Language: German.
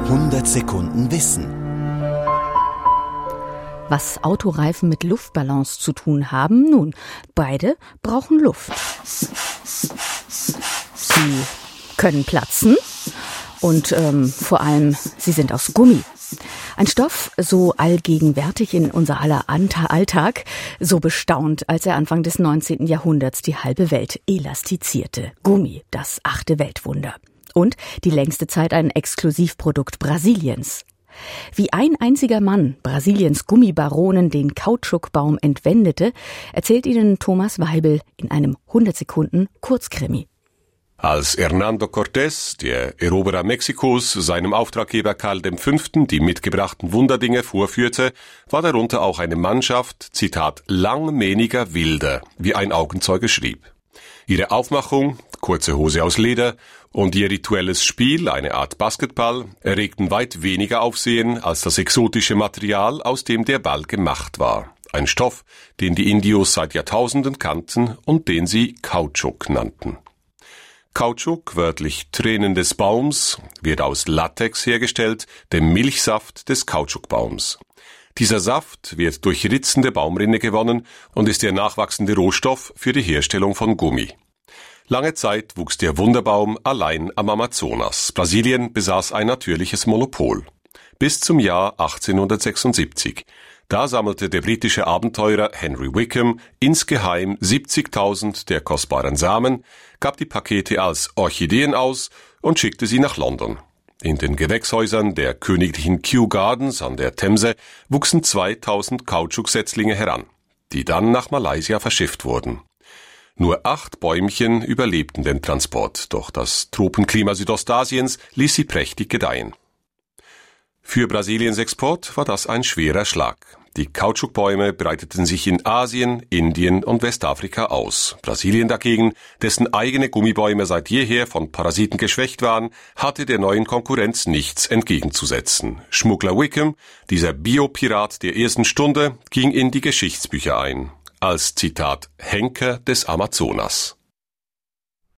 100 Sekunden Wissen. Was Autoreifen mit Luftballons zu tun haben? Nun, beide brauchen Luft. Sie können platzen und vor allem, sie sind aus Gummi. Ein Stoff so allgegenwärtig in unser aller Alltag, so bestaunt, als er Anfang des 19. Jahrhunderts die halbe Welt elastizierte. Gummi, das 8. Weltwunder. Und die längste Zeit ein Exklusivprodukt Brasiliens. Wie ein einziger Mann Brasiliens Gummibaronen den Kautschukbaum entwendete, erzählt Ihnen Thomas Weibel in einem 100 Sekunden Kurzkrimi. Als Hernando Cortés, der Eroberer Mexikos, seinem Auftraggeber Karl V. die mitgebrachten Wunderdinge vorführte, war darunter auch eine Mannschaft, Zitat, langmähniger Wilder, wie ein Augenzeuge schrieb. Ihre Aufmachung, kurze Hose aus Leder, und ihr rituelles Spiel, eine Art Basketball, erregten weit weniger Aufsehen als das exotische Material, aus dem der Ball gemacht war. Ein Stoff, den die Indios seit Jahrtausenden kannten und den sie Kautschuk nannten. Kautschuk, wörtlich Tränen des Baums, wird aus Latex hergestellt, dem Milchsaft des Kautschukbaums. Dieser Saft wird durch ritzende Baumrinde gewonnen und ist der nachwachsende Rohstoff für die Herstellung von Gummi. Lange Zeit wuchs der Wunderbaum allein am Amazonas. Brasilien besaß ein natürliches Monopol. Bis zum Jahr 1876. Da sammelte der britische Abenteurer Henry Wickham insgeheim 70.000 der kostbaren Samen, gab die Pakete als Orchideen aus und schickte sie nach London. In den Gewächshäusern der königlichen Kew Gardens an der Themse wuchsen 2.000 Kautschuksetzlinge heran, die dann nach Malaysia verschifft wurden. Nur 8 Bäumchen überlebten den Transport, doch das Tropenklima Südostasiens ließ sie prächtig gedeihen. Für Brasiliens Export war das ein schwerer Schlag. Die Kautschukbäume breiteten sich in Asien, Indien und Westafrika aus. Brasilien dagegen, dessen eigene Gummibäume seit jeher von Parasiten geschwächt waren, hatte der neuen Konkurrenz nichts entgegenzusetzen. Schmuggler Wickham, dieser Biopirat der ersten Stunde, ging in die Geschichtsbücher ein. Als, Zitat, Henker des Amazonas.